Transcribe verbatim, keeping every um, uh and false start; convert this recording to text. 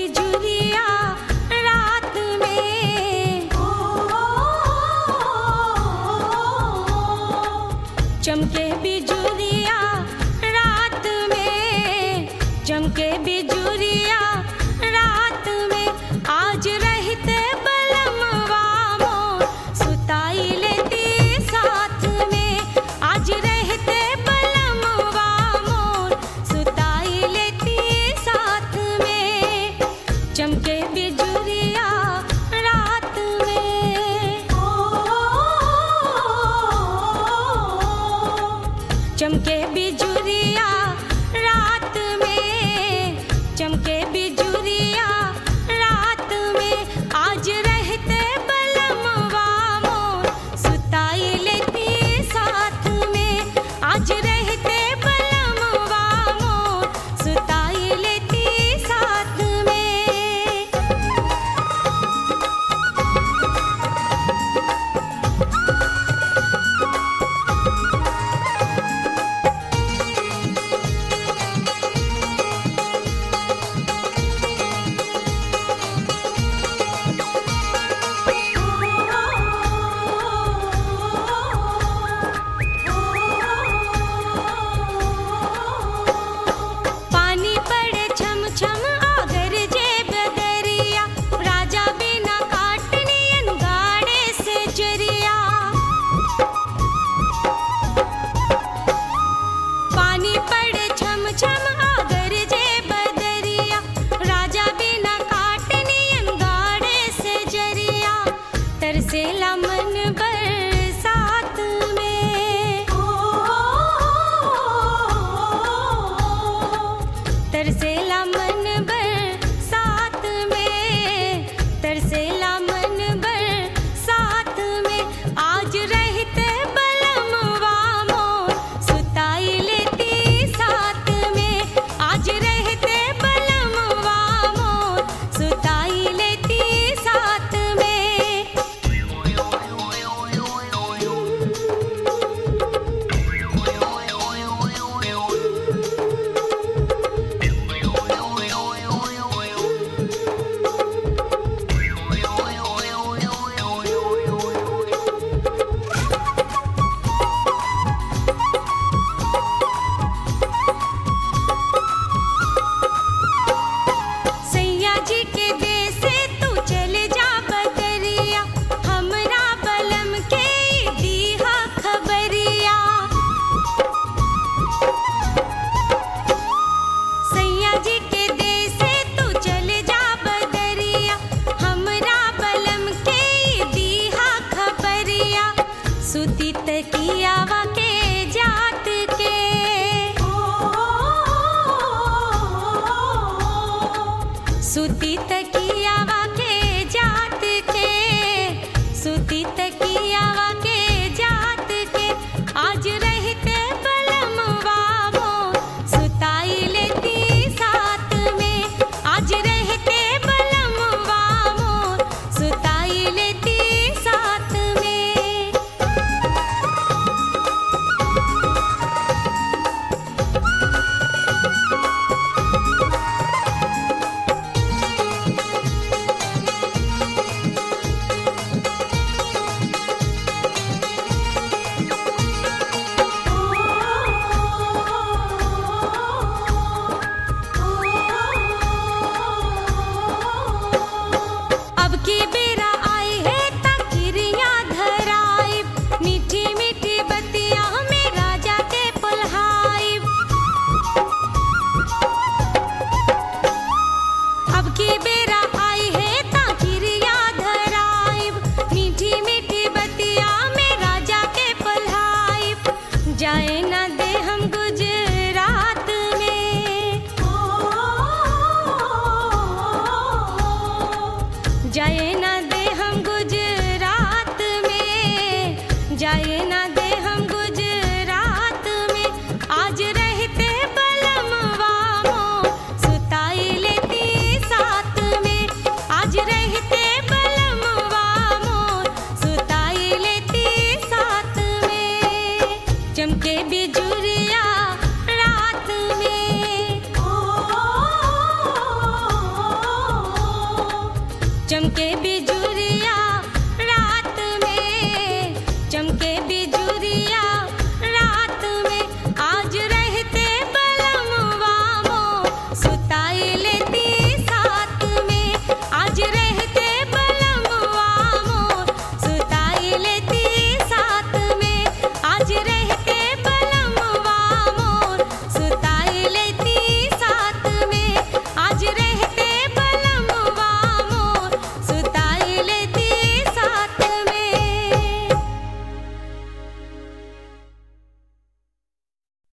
बिजुरिया रात में, चमके बिजुरिया रात में, चमके बिजुरिया रात में, आज रहते बलमवा मोर सुताई लेती साथ में, आज रहते बलमवा मोर सुताई लेती साथ में, चमके बिजुरिया रात में, चमके बिजुरिया रात में, चमके बिजुरिया रात में, आज रहते बलमवा मोर सुताई लेती साथ में, आज रहते बलमवा मोर सुताई लेती साथ में। पानी पड़े छम छम आगर जे बदरिया, राजा बिना काटनियन गाड़े से जरिया, पानी पड़े छम छम आगर जे बदरिया, राजा बिना काटनियन गाड़े से जरिया, तरसेला मन बरसात में, तरसेला मन बरसात में, तरसेला मन बरसात में, आज रहते बलमवा मोर सुताई लेती साथ में, आज रहते बलमवा मोर सुताई लेती साथ में। सैया जी के देश से तू चले जा बदरिया, हमरा बलम के दीहा खबरिया, सैया जी के देश से तू चले जा बदरिया, हमरा बलम के दीहा खबरिया, सुती तकियावा के जात के, सुती तकियावा के जात के, सुती तकियावा के जात के, आज रहते बलमवा मोर सुताई लेती साथ में, आज रहते बलमवा मोर सुताई लेती साथ में। अब की बेरा आई है तकिरिया धराई, मीठी मीठी बतिया में राजा के पुल्हाई, अब की बेरा आई है तकिरिया धराई, मीठी मीठी बतिया में राजा के पुल्हाई, जाए न दे हम गुजरात में, जाए न दे हम गुजरात में, जाए न दे हम गुजरात में, आज रहते बलमवा मोर सुताई लेती साथ में, आज रहते बलमवा मोर सुताई लेती साथ में, चमके बिजुरिया रात में, चमके बिजली